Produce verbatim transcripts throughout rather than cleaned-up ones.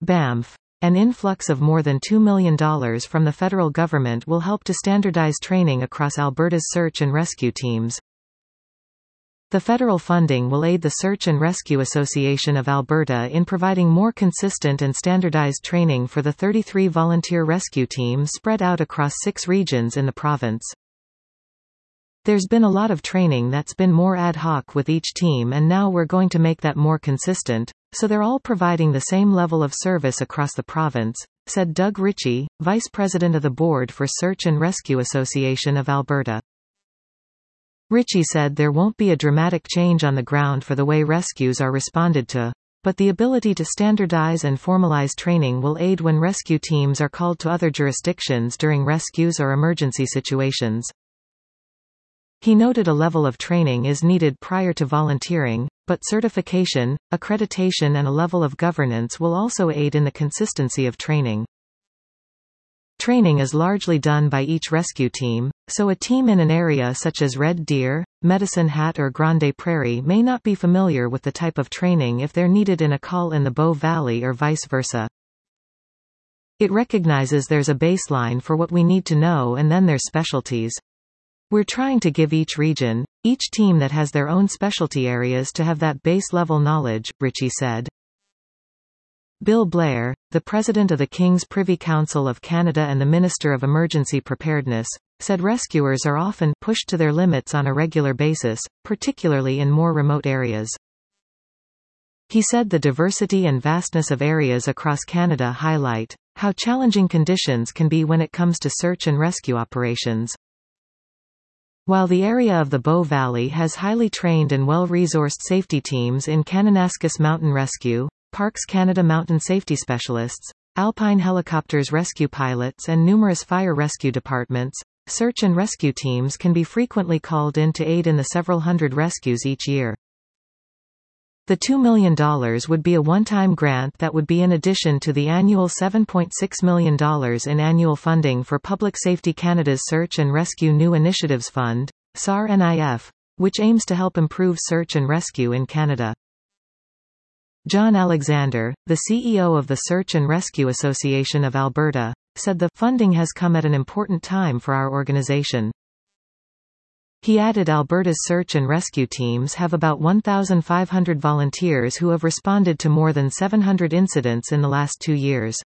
B A M F. An influx of more than two million dollars from the federal government will help to standardize training across Alberta's search and rescue teams. The federal funding will aid the Search and Rescue Association of Alberta in providing more consistent and standardized training for the thirty-three volunteer rescue teams spread out across six regions in the province. There's been a lot of training that's been more ad hoc with each team, and now we're going to make that more consistent, so they're all providing the same level of service across the province, said Doug Ritchie, Vice President of the Board for Search and Rescue Association of Alberta. Ritchie said there won't be a dramatic change on the ground for the way rescues are responded to, but the ability to standardize and formalize training will aid when rescue teams are called to other jurisdictions during rescues or emergency situations. He noted a level of training is needed prior to volunteering, but certification, accreditation and a level of governance will also aid in the consistency of training. Training is largely done by each rescue team, so a team in an area such as Red Deer, Medicine Hat or Grande Prairie may not be familiar with the type of training if they're needed in a call in the Bow Valley or vice versa. It recognizes there's a baseline for what we need to know and then there's specialties. We're trying to give each region, each team that has their own specialty areas to have that base-level knowledge, Ritchie said. Bill Blair, the President of the King's Privy Council of Canada and the Minister of Emergency Preparedness, said rescuers are often pushed to their limits on a regular basis, particularly in more remote areas. He said the diversity and vastness of areas across Canada highlight how challenging conditions can be when it comes to search and rescue operations. While the area of the Bow Valley has highly trained and well-resourced safety teams in Kananaskis Mountain Rescue, Parks Canada Mountain Safety Specialists, Alpine Helicopters rescue pilots and numerous fire rescue departments, search and rescue teams can be frequently called in to aid in the several hundred rescues each year. The two million dollars would be a one-time grant that would be in addition to the annual seven point six million dollars in annual funding for Public Safety Canada's Search and Rescue New Initiatives Fund, S A R N I F, which aims to help improve search and rescue in Canada. John Alexander, the C E O of the Search and Rescue Association of Alberta, said the funding has come at an important time for our organization. He added Alberta's search and rescue teams have about one thousand five hundred volunteers who have responded to more than seven hundred incidents in the last two years.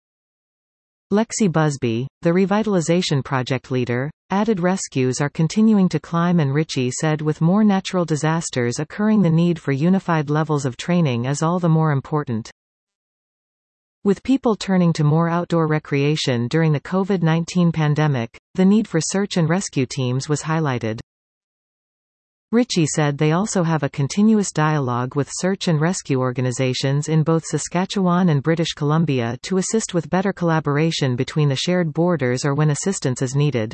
Lexi Busby, the revitalization project leader, added rescues are continuing to climb, and Ritchie said with more natural disasters occurring the need for unified levels of training is all the more important. With people turning to more outdoor recreation during the COVID nineteen pandemic, the need for search and rescue teams was highlighted. Ritchie said they also have a continuous dialogue with search and rescue organizations in both Saskatchewan and British Columbia to assist with better collaboration between the shared borders or when assistance is needed.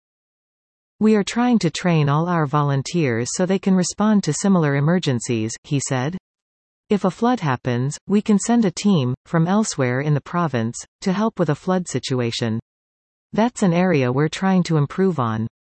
We are trying to train all our volunteers so they can respond to similar emergencies, he said. If a flood happens, we can send a team, from elsewhere in the province, to help with a flood situation. That's an area we're trying to improve on.